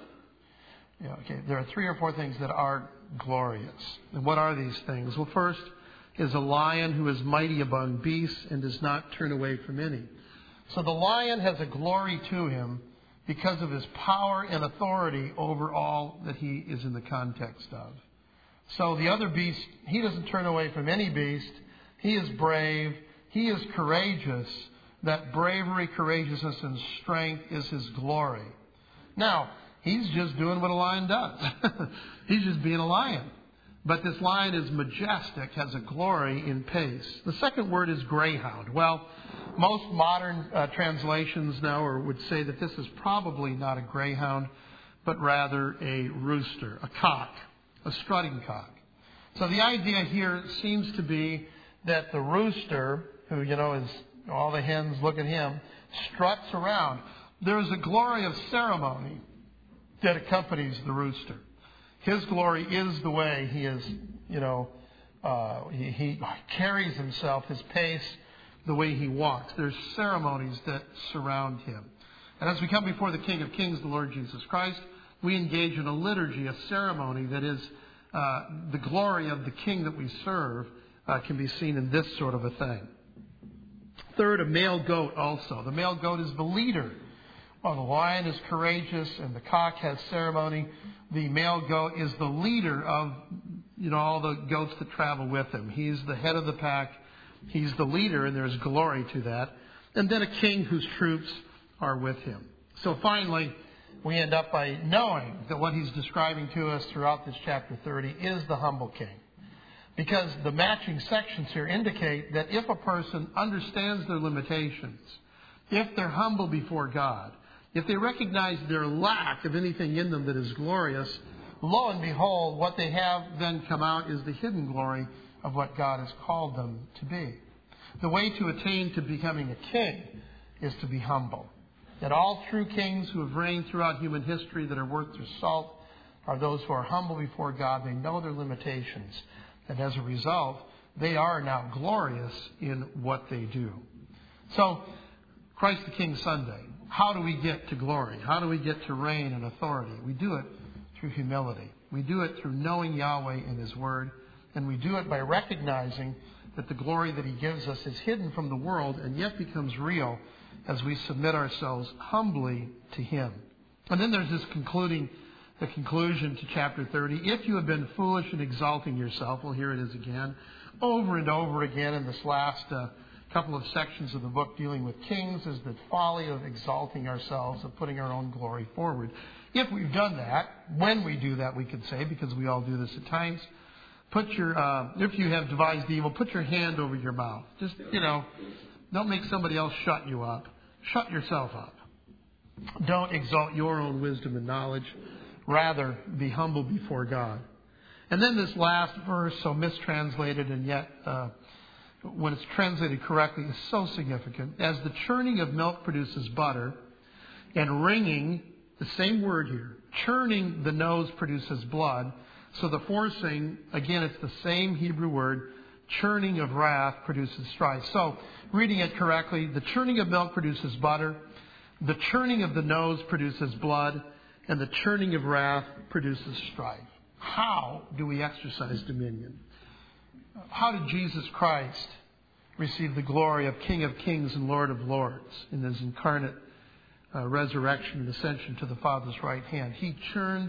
Yeah, okay, there are three or four things that are glorious. And what are these things? Well, first is a lion who is mighty among beasts and does not turn away from any. So the lion has a glory to him because of his power and authority over all that he is in the context of. So the other beast, he doesn't turn away from any beast. He is brave. He is courageous. That bravery, courageousness, and strength is his glory. Now, he's just doing what a lion does. He's just being a lion. But this lion is majestic, has a glory in pace. The second word is greyhound. Well, most modern uh, translations now or would say that this is probably not a greyhound, but rather a rooster, a cock, a strutting cock. So the idea here seems to be that the rooster, who, you know, is all the hens look at him, struts around. There is a glory of ceremony that accompanies the rooster. His glory is the way he is, you know, uh, he, he carries himself, his pace, the way he walks. There's ceremonies that surround him. And as we come before the King of Kings, the Lord Jesus Christ, we engage in a liturgy, a ceremony that is uh, the glory of the King that we serve uh, can be seen in this sort of a thing. Third, a male goat also. The male goat is the leader. While the lion is courageous and the cock has ceremony, the male goat is the leader of, you know, all the goats that travel with him. He's the head of the pack. He's the leader, and there's glory to that. And then a king whose troops are with him. So finally, we end up by knowing that what he's describing to us throughout this chapter thirty is the humble king. Because the matching sections here indicate that if a person understands their limitations, if they're humble before God, if they recognize their lack of anything in them that is glorious, lo and behold, what they have then come out is the hidden glory of what God has called them to be. The way to attain to becoming a king is to be humble. That all true kings who have reigned throughout human history that are worth their salt are those who are humble before God. They know their limitations. And as a result, they are now glorious in what they do. So, Christ the King Sunday. How do we get to glory? How do we get to reign and authority? We do it through humility. We do it through knowing Yahweh and His Word. And we do it by recognizing that the glory that he gives us is hidden from the world and yet becomes real as we submit ourselves humbly to him. And then there's this concluding, the conclusion to chapter thirty. If you have been foolish in exalting yourself, well, here it is again, over and over again in this last uh, couple of sections of the book dealing with kings, is the folly of exalting ourselves, of putting our own glory forward. If we've done that, when we do that, we could say, because we all do this at times, put your, uh, if you have devised evil, put your hand over your mouth. Just, you know, don't make somebody else shut you up. Shut yourself up. Don't exalt your own wisdom and knowledge. Rather, be humble before God. And then this last verse, so mistranslated and yet, uh, when it's translated correctly, is so significant. As the churning of milk produces butter, and wringing, the same word here, churning the nose produces blood. So the forcing, again, it's the same Hebrew word, churning of wrath produces strife. So, reading it correctly, the churning of milk produces butter, the churning of the nose produces blood, and the churning of wrath produces strife. How do we exercise dominion? How did Jesus Christ receive the glory of King of Kings and Lord of Lords in his incarnate uh, resurrection and ascension to the Father's right hand? He churned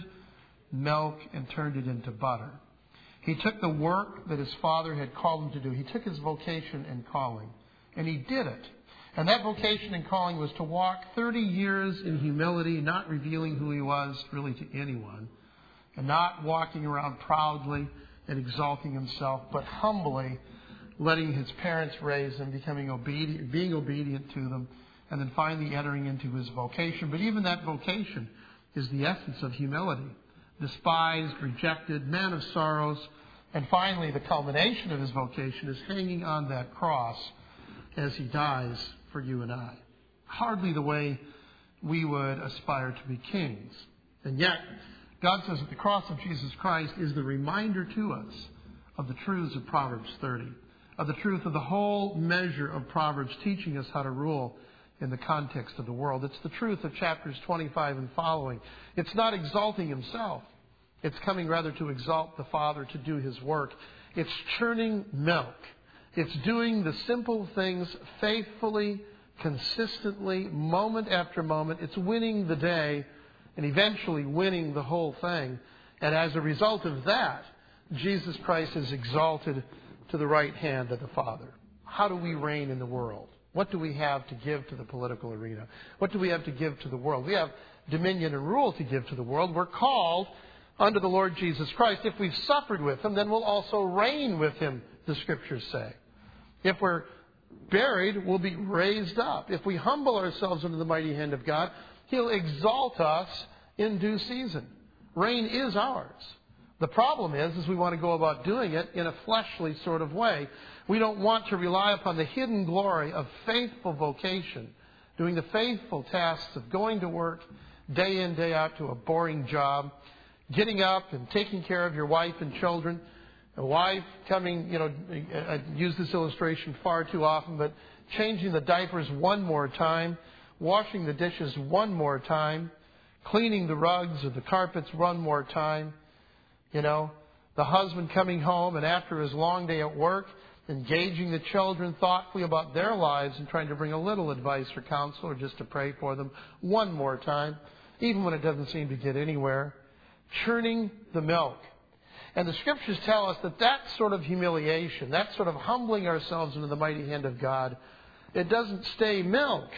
milk and turned it into butter. He took the work that his Father had called him to do. He took his vocation and calling, and he did it. And that vocation and calling was to walk thirty years in humility, not revealing who he was really to anyone, and not walking around proudly and exalting himself, but humbly letting his parents raise him, becoming obedient, being obedient to them, and then finally entering into his vocation. But even that vocation is the essence of humility. Despised, rejected, man of sorrows, and finally the culmination of his vocation is hanging on that cross as he dies for you and I. Hardly the way we would aspire to be kings. And yet, God says that the cross of Jesus Christ is the reminder to us of the truths of Proverbs thirty, of the truth of the whole measure of Proverbs, teaching us how to rule in the context of the world. It's the truth of chapters twenty-five and following. It's not exalting himself. It's coming rather to exalt the Father to do his work. It's churning milk. It's doing the simple things faithfully, consistently, moment after moment. It's winning the day and eventually winning the whole thing. And as a result of that, Jesus Christ is exalted to the right hand of the Father. How do we reign in the world? What do we have to give to the political arena? What do we have to give to the world? We have dominion and rule to give to the world. We're called under the Lord Jesus Christ. If we've suffered with him, then we'll also reign with him, the Scriptures say. If we're buried, we'll be raised up. If we humble ourselves under the mighty hand of God, he'll exalt us in due season. Reign is ours. The problem is, is we want to go about doing it in a fleshly sort of way. We don't want to rely upon the hidden glory of faithful vocation, doing the faithful tasks of going to work day in, day out to a boring job, getting up and taking care of your wife and children, a wife coming, you know, I use this illustration far too often, but changing the diapers one more time, washing the dishes one more time, cleaning the rugs or the carpets one more time. You know, the husband coming home and after his long day at work, engaging the children thoughtfully about their lives and trying to bring a little advice or counsel or just to pray for them one more time, even when it doesn't seem to get anywhere. Churning the milk. And the Scriptures tell us that that sort of humiliation, that sort of humbling ourselves into the mighty hand of God, it doesn't stay milk.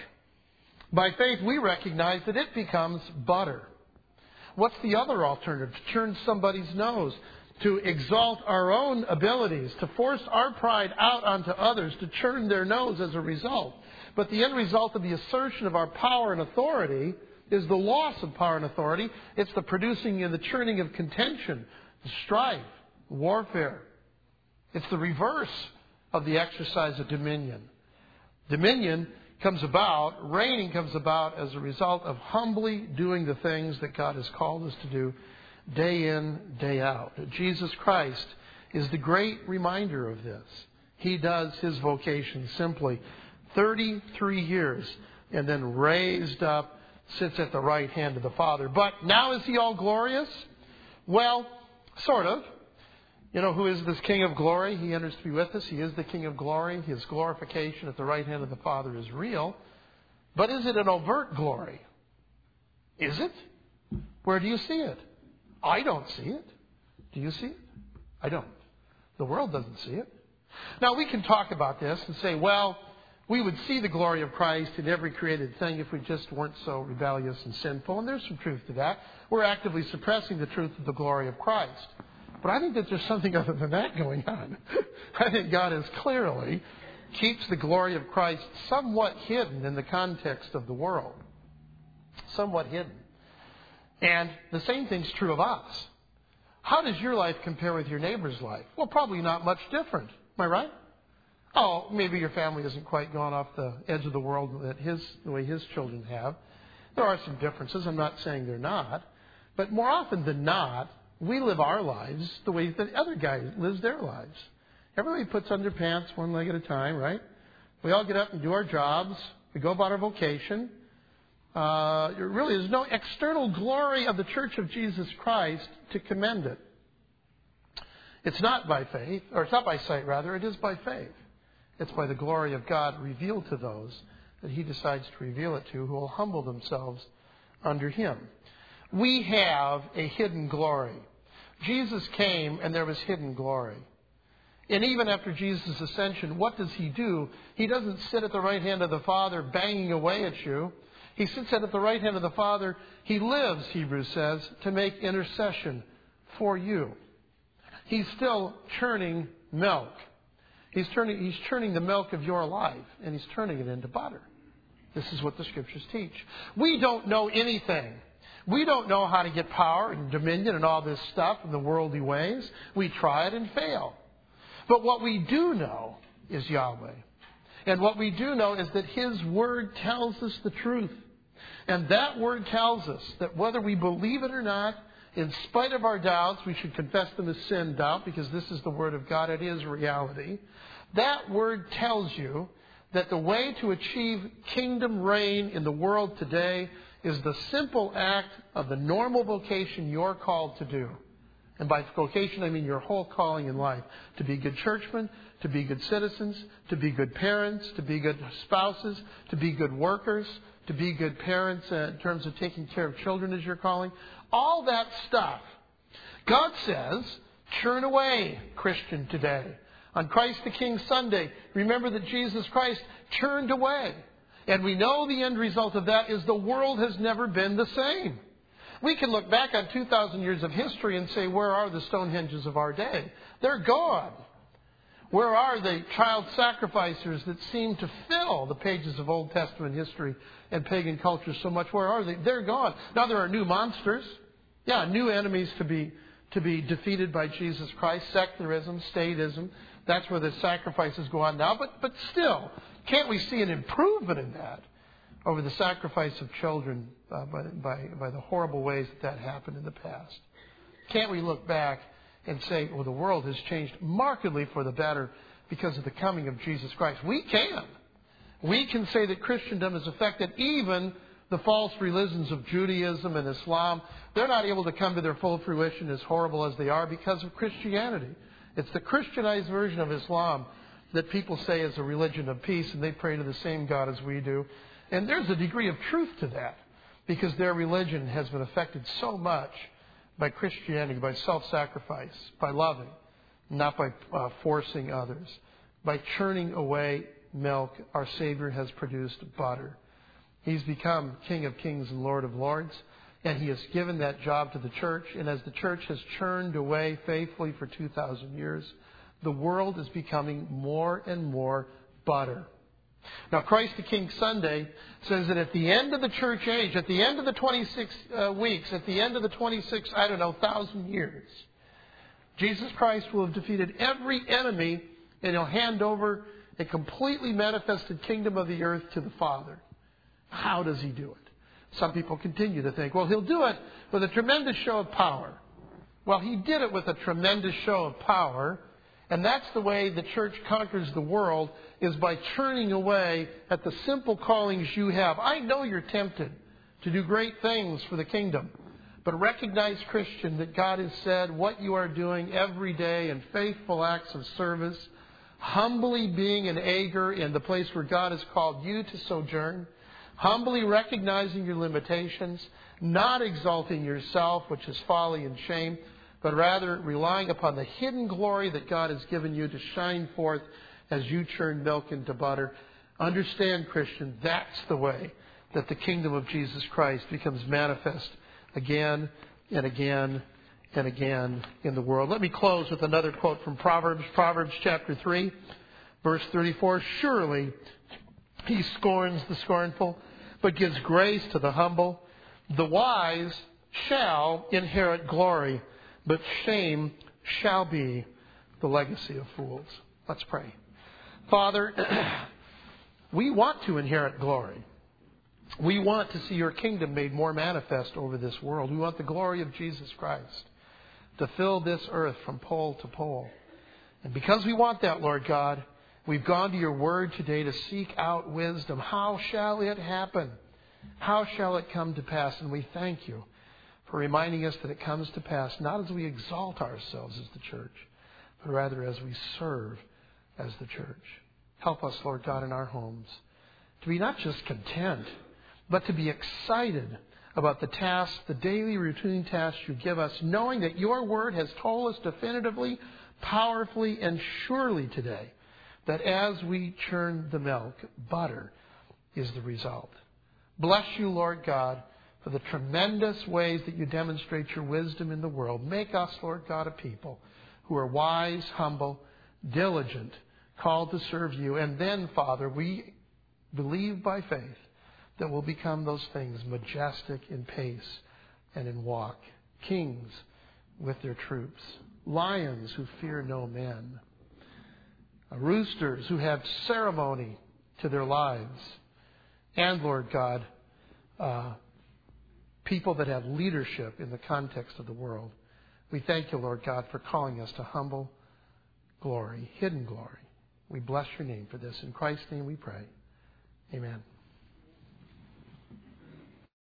By faith, we recognize that it becomes butter. What's the other alternative? To churn somebody's nose, to exalt our own abilities, to force our pride out onto others, to churn their nose as a result. But the end result of the assertion of our power and authority is the loss of power and authority. It's the producing and the churning of contention, strife, warfare. It's the reverse of the exercise of dominion. Dominion comes about, reigning comes about as a result of humbly doing the things that God has called us to do day in, day out. Jesus Christ is the great reminder of this. He does his vocation simply thirty-three years and then raised up, sits at the right hand of the Father. But now is he all glorious? Well, sort of. You know, who is this King of glory? He enters to be with us. He is the King of glory. His glorification at the right hand of the Father is real. But is it an overt glory? Is it? Where do you see it? I don't see it. Do you see it? I don't. The world doesn't see it. Now, we can talk about this and say, well, we would see the glory of Christ in every created thing if we just weren't so rebellious and sinful. And there's some truth to that. We're actively suppressing the truth of the glory of Christ. But I think that there's something other than that going on. I think God is clearly keeps the glory of Christ somewhat hidden in the context of the world. Somewhat hidden. And the same thing's true of us. How does your life compare with your neighbor's life? Well, probably not much different. Am I right? Oh, maybe your family hasn't quite gone off the edge of the world that his, the way his children have. There are some differences. I'm not saying they're not. But more often than not, we live our lives the way that other guy lives their lives. Everybody puts on their pants one leg at a time, right? We all get up and do our jobs. We go about our vocation. Uh, really, there's no external glory of the Church of Jesus Christ to commend it. It's not by faith, or it's not by sight, rather. It is by faith. It's by the glory of God revealed to those that He decides to reveal it to, who will humble themselves under Him. We have a hidden glory. Jesus came and there was hidden glory. And even after Jesus' ascension, what does He do? He doesn't sit at the right hand of the Father banging away at you. He sits at the right hand of the Father. He lives, Hebrews says, to make intercession for you. He's still churning milk. He's turning, he's churning the milk of your life, and He's turning it into butter. This is what the Scriptures teach. We don't know anything. We don't know how to get power and dominion and all this stuff in the worldly ways. We try it and fail. But what we do know is Yahweh. And what we do know is that His Word tells us the truth. And that Word tells us that whether we believe it or not, in spite of our doubts, we should confess them as sin, doubt, because this is the Word of God. It is reality. That Word tells you that the way to achieve kingdom reign in the world today is the simple act of the normal vocation you're called to do. And by vocation, I mean your whole calling in life. To be good churchmen, to be good citizens, to be good parents, to be good spouses, to be good workers, to be good parents uh, in terms of taking care of children as your calling. All that stuff. God says, churn away, Christian, today. On Christ the King Sunday, remember that Jesus Christ churned away. And we know the end result of that is the world has never been the same. We can look back on two thousand years of history and say, where are the Stonehenges of our day? They're gone. Where are the child sacrificers that seem to fill the pages of Old Testament history and pagan culture so much? Where are they? They're gone. Now there are new monsters. Yeah, new enemies to be to be defeated by Jesus Christ. Secularism, statism. That's where the sacrifices go on now. But but still, can't we see an improvement in that over the sacrifice of children uh, by, by, by the horrible ways that that happened in the past? Can't we look back and say, well, the world has changed markedly for the better because of the coming of Jesus Christ? We can. We can say that Christendom has affected even the false religions of Judaism and Islam. They're not able to come to their full fruition, as horrible as they are, because of Christianity. It's the Christianized version of Islam that people say is a religion of peace, and they pray to the same God as we do. And there's a degree of truth to that, because their religion has been affected so much by Christianity, by self-sacrifice, by loving, not by uh, forcing others. By churning away milk, our Savior has produced butter. He's become King of Kings and Lord of Lords, and He has given that job to the church. And as the church has churned away faithfully for two thousand years, the world is becoming more and more butter. Now, Christ the King Sunday says that at the end of the church age, at the end of the twenty-six uh, weeks, at the end of the twenty-six, I don't know, thousand years, Jesus Christ will have defeated every enemy, and He'll hand over a completely manifested kingdom of the earth to the Father. How does He do it? Some people continue to think, well, He'll do it with a tremendous show of power. Well, He did it with a tremendous show of power. And that's the way the church conquers the world, is by churning away at the simple callings you have. I know you're tempted to do great things for the kingdom. But recognize, Christian, that God has said what you are doing every day in faithful acts of service, humbly being an Agur in the place where God has called you to sojourn, humbly recognizing your limitations, not exalting yourself, which is folly and shame, but rather relying upon the hidden glory that God has given you to shine forth as you churn milk into butter. Understand, Christian, that's the way that the kingdom of Jesus Christ becomes manifest again and again and again in the world. Let me close with another quote from Proverbs, Proverbs chapter three, verse thirty-four. Surely he scorns the scornful, but gives grace to the humble. The wise shall inherit glory, but shame shall be the legacy of fools. Let's pray. Father, we want to inherit glory. We want to see your kingdom made more manifest over this world. We want the glory of Jesus Christ to fill this earth from pole to pole. And because we want that, Lord God, we've gone to your word today to seek out wisdom. How shall it happen? How shall it come to pass? And we thank you for reminding us that it comes to pass not as we exalt ourselves as the church, but rather as we serve as the church. Help us, Lord God, in our homes to be not just content, but to be excited about the tasks, the daily routine tasks you give us, knowing that your word has told us definitively, powerfully, and surely today that as we churn the milk, butter is the result. Bless you, Lord God, for the tremendous ways that you demonstrate your wisdom in the world. Make us, Lord God, a people who are wise, humble, diligent, called to serve you. And then, Father, we believe by faith that we'll become those things, majestic in pace and in walk, kings with their troops, lions who fear no men, roosters who have ceremony to their lives, and, Lord God, uh, people that have leadership in the context of the world. We thank you, Lord God, for calling us to humble glory, hidden glory. We bless your name for this. In Christ's name we pray. Amen.